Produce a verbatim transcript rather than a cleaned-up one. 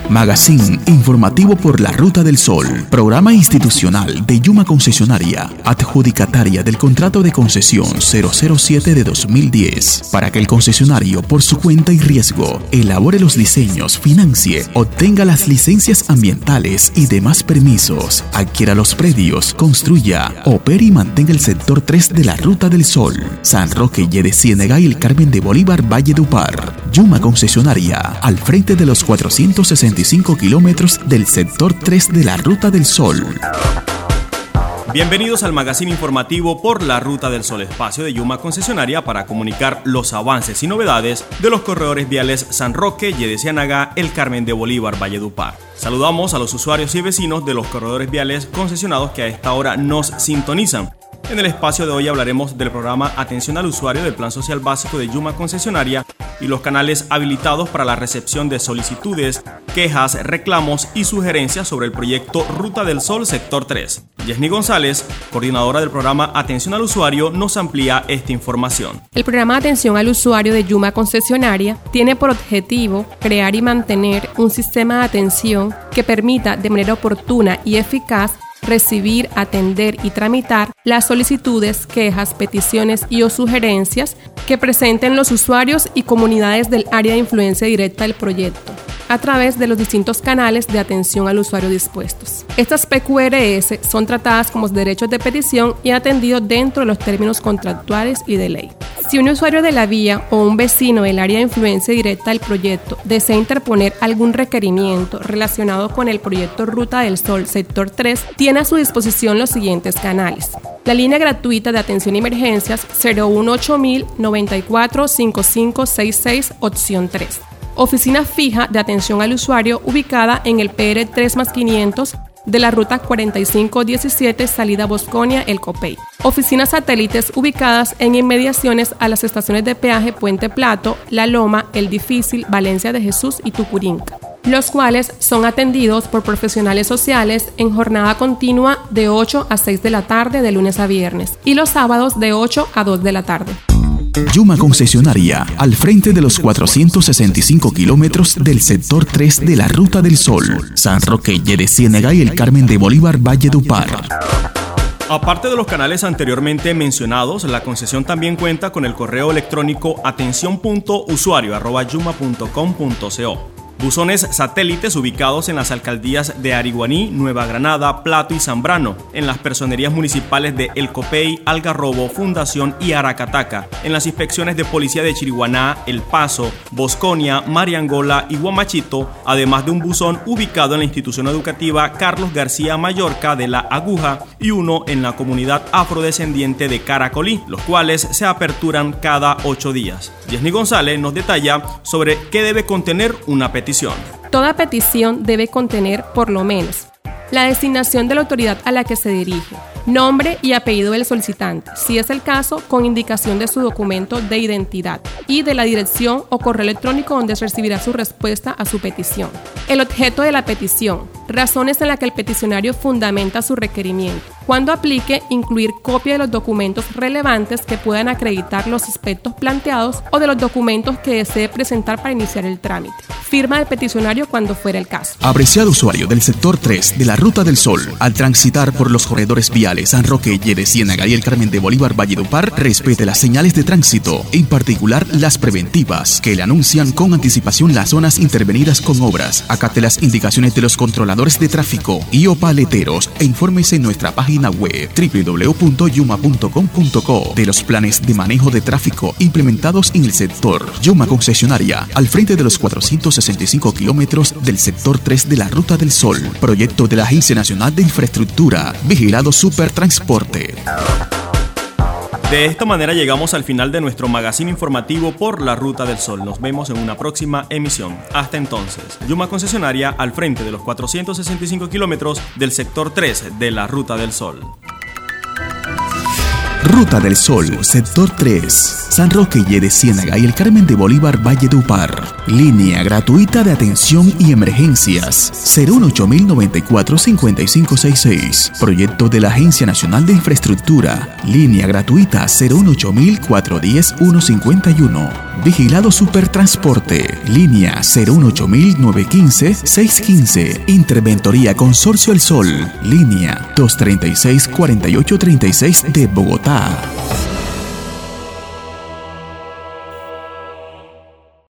Magazine informativo por la Ruta del Sol. Programa institucional de Yuma Concesionaria, adjudicataria del contrato de concesión cero cero siete de dos mil diez, para que el concesionario, por su cuenta y riesgo, elabore los diseños, financie, obtenga las licencias ambientales y demás permisos, adquiera los predios, construya, opere y mantenga el sector tres de la Ruta del Sol, San Roque, Ye de Ciénega y el Carmen de Bolívar, Valledupar. Yuma Concesionaria, al frente de los cuatrocientos sesenta y cinco kilómetros del sector tres de la Ruta del Sol. Bienvenidos al magazine informativo por la Ruta del Sol, espacio de Yuma Concesionaria para comunicar los avances y novedades de los corredores viales San Roque, Ye de Ciénega, el Carmen de Bolívar, Valledupar. Saludamos a los usuarios y vecinos de los corredores viales concesionados que a esta hora nos sintonizan. En el espacio de hoy hablaremos del programa Atención al Usuario del Plan Social Básico de Yuma Concesionaria y los canales habilitados para la recepción de solicitudes, quejas, reclamos y sugerencias sobre el proyecto Ruta del Sol Sector tres. Yesny González, coordinadora del programa Atención al Usuario, nos amplía esta información. El programa Atención al Usuario de Yuma Concesionaria tiene por objetivo crear y mantener un sistema de atención que permita de manera oportuna y eficaz recibir, atender y tramitar las solicitudes, quejas, peticiones y o sugerencias que presenten los usuarios y comunidades del área de influencia directa del proyecto, a través de los distintos canales de atención al usuario dispuestos. Estas P Q R S son tratadas como derechos de petición y atendidos dentro de los términos contractuales y de ley. Si un usuario de la vía o un vecino del área de influencia directa del proyecto desea interponer algún requerimiento relacionado con el proyecto Ruta del Sol Sector tres, tiene a su disposición los siguientes canales. La línea gratuita de atención y emergencias cero uno ocho mil noventa y cuatro cincuenta y cinco sesenta y seis, opción tres. Oficina fija de atención al usuario ubicada en el P R tres más quinientos de la ruta cuarenta y cinco diecisiete, salida Bosconia, El Copey. Oficinas satélites ubicadas en inmediaciones a las estaciones de peaje Puente Plato, La Loma, El Difícil, Valencia de Jesús y Tucurinca, los cuales son atendidos por profesionales sociales en jornada continua de ocho a seis de la tarde de lunes a viernes y los sábados de ocho a dos de la tarde. Yuma Concesionaria, al frente de los cuatrocientos sesenta y cinco kilómetros del sector tres de la Ruta del Sol, San Roque, Ye de Ciénega y el Carmen de Bolívar, Valledupar. Aparte de los canales anteriormente mencionados, la concesión también cuenta con el correo electrónico atención punto usuario arroba yuma punto com punto co. Buzones satélites ubicados en las alcaldías de Ariguaní, Nueva Granada, Plato y Zambrano, en las personerías municipales de El Copey, Algarrobo, Fundación y Aracataca, en las inspecciones de policía de Chiriguaná, El Paso, Bosconia, Mariangola y Guamachito, además de un buzón ubicado en la institución educativa Carlos García Mallorca de La Aguja y uno en la comunidad afrodescendiente de Caracolí, los cuales se aperturan cada ocho días. Yesny González nos detalla sobre qué debe contener una petición. Toda petición debe contener, por lo menos, la designación de la autoridad a la que se dirige, nombre y apellido del solicitante, si es el caso, con indicación de su documento de identidad y de la dirección o correo electrónico donde recibirá su respuesta a su petición. El objeto de la petición, razones en las que el peticionario fundamenta su requerimiento. Cuando aplique, incluir copia de los documentos relevantes que puedan acreditar los aspectos planteados o de los documentos que desee presentar para iniciar el trámite. Firma del peticionario cuando fuera el caso. Apreciado usuario del sector tres de la Ruta del Sol, al transitar por los corredores viales San Roque, Ye de Ciénega y el Carmen de Bolívar, Valledupar, respete las señales de tránsito, en particular las preventivas, que le anuncian con anticipación las zonas intervenidas con obras. Acate las indicaciones de los controladores de tráfico y o paleteros e infórmese en nuestra página web doble u doble u doble u punto yuma punto com punto co de los planes de manejo de tráfico implementados en el sector. Yuma Concesionaria, al frente de los cuatrocientos sesenta y cinco kilómetros del sector tres de la Ruta del Sol, proyecto de la Agencia Nacional de Infraestructura, vigilado Supertransporte. De esta manera llegamos al final de nuestro magazine informativo por la Ruta del Sol. Nos vemos en una próxima emisión. Hasta entonces, Yuma Concesionaria, al frente de los cuatrocientos sesenta y cinco kilómetros del sector tres de la Ruta del Sol. Ruta del Sol, sector tres, San Roque, Ye de Ciénega y el Carmen de Bolívar, Valledupar. Línea gratuita de atención y emergencias cero uno ocho mil noventa y cuatro cincuenta y cinco sesenta y seis. Proyecto de la Agencia Nacional de Infraestructura. Línea gratuita cero uno ocho mil cuatrocientos diez ciento cincuenta y uno. Vigilado Supertransporte. Línea cero uno ocho nueve uno cinco seis uno cinco. Interventoría Consorcio El Sol. Línea dos tres seis cuatro ocho tres seis de Bogotá.